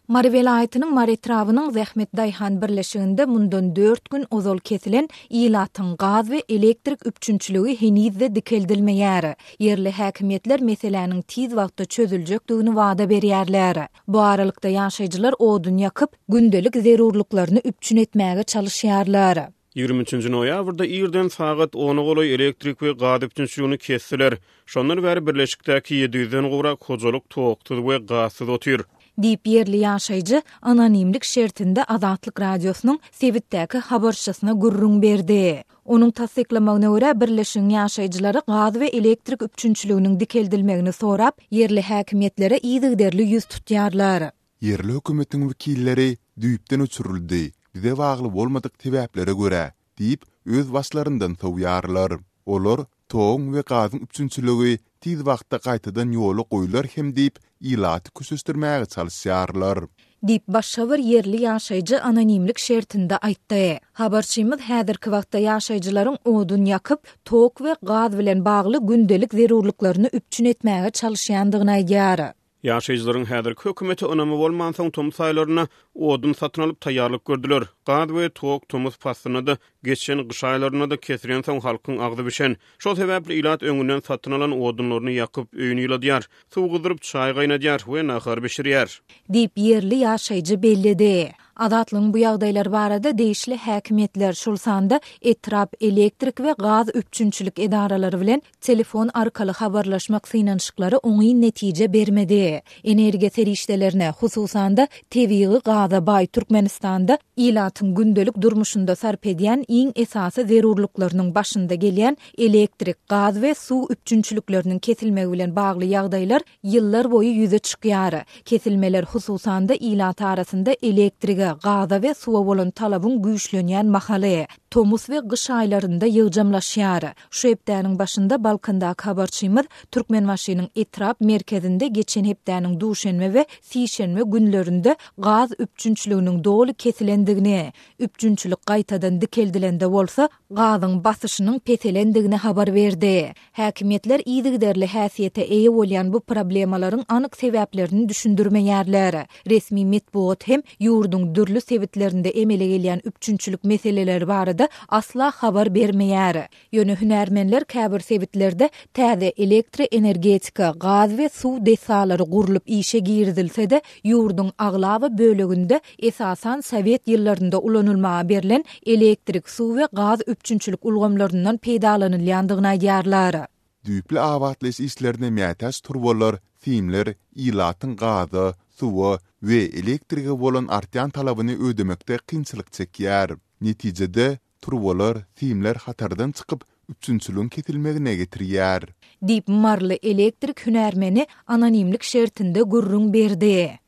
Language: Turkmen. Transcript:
Mari velayetynyň Mari etrawynyň Zähmet Daýhan birleşiginde mundan 4 gün ozal kesilen ýylatyň gaz we elektrik üpçünçiligi henizde dikeldilmeýär. Yerli häkimetler meseleniň tiz wagtda çözüljekdigini wada berýärler. Bu aralykda ýaşaýjylar odun ýakyp gündelik zerurlyklaryny üpçün etmäge çalışýarlar. 23-nji noýabrda ýerden sagat 10 goly elektrik we gaz üpçünçiligini kestiler. Şondan bäri birleşikdäki 700-den gowra hojalyk togtyz we gazsyz otyr. Diýip yerli ýaşaýjy anonimlik şertinde Azatlyk radiosynyň Sebitdäki habarçysyna gurrun berdi. Onuň tasdiklamagyna görä birleşigiň ýaşaýjylary gaz we elektrik üpçünçiliginiň dikeldilmegini sorap, yerli häkimetlere ýygyderli ýüz tutýarlar. Yerli hökümetiň wekilleri düýpden uçuruldy. Bize bagly bolmadyk sebäplere görä diýip öz başlaryndan sowýarlar. Olar toň we gazyň üpçünçiligi tiz wagtda gaýtadan ýoly goýular hem diýip ýylaty küsüstürmäge çalışýarlar. Dip başşawar yerli ýaşaýjy anonimlik şertinde aýtdy. Habarçymyz häzirki wagtda ýaşaýjylaryň odun ýakyp, tok we gaz bilen bagly gündelik zerurlyklaryny üpçün etmäge çalışýandygyny aýdýar. Ýaşaýjylaryň häzirki hökümeti önemi bolman soň tom saýlaryna odun satyn alyp taýýarlyk gördüler. Gaz we tok tomuz pastyny da geçen gyş aýlaryna da kesilen soň halkyň agdy bişen. Şol sebäpli ilat öňünden satyn alan odunlaryny ýakyp öýüni ýyladýar, suw gyzyryp çaý gaýnadýar we nahar bişirýär. Diýip yerli ýaşaýjy bellidi. Adatlyň bu ýagdaýlar barada değişli häkimetler şol sanda etrap elektrik we gaz üpçünçilik edaralary bilen telefon arkaly habarlaşmak synanşyklary oňy netije bermedi. Energiýa serişdelerine hususanda tebigy gaza baý Türkmenistanda ýylatyň gündelik durmuşynda sarp edýän iň esasy zerurlyklarynyň başynda gelýän elektrik, gaz we suw üpçünçilikleriniň kesilmegi bilen bagly ýagdaýlar ýyllar boýy ýüze çykýar. Kesilmeler hususanda ýylat arasynda elektrige, gaza we suwa bolan talabyň güýçlenýän mahaly, tomuz we gyş aýlarynda ýygjamlaşýar. Şu hepdäniň başynda Balkandaky habarçymyz Türkmenwaşynyň etrap merkezinde geçen hepdäniň duşenme we sişenme günlerinde gaz üpçünçiliginiň doly kesilendigini, üpçünçilik gaýtadan dikeldilende bolsa, gazyň basyşynyň peselendigini habar berdi. Häkimetler ýygyderli häsiýete eýe bolýan bu problemalaryň anyk sebäplerini düşündirmeýärler. Resmi metbuat hem ýurdun dürli sebitlerinde emele gelýän üpçünçilik meseleleri barada asla habar bermeýär. Ýöne hünärmenler käbir sebitlerde täze elektri energetika, gaz we suw desalary gurulyp işe girdilse de ýurdun aglawy böleginde esasan Sowet ýyllarynda ulanylmaga berilen elektrik, suw we gaz üpçünçilik ulgamlaryndan peýdalanylýandygyny aýdýarlar. Düýpli awatlyş işlerine mätäç turbolar, filmler, ýylatyň gazy, suwa we elektrige bolan artýan talabyny ödemekde kynçylyk çekýär. Netijede turbolar, filmler hatardan çykyp üpçünçiligiň kesilmegine getirýär. Diýip marly elektrik hünärmeni anonimlik şertinde gurrun berdi.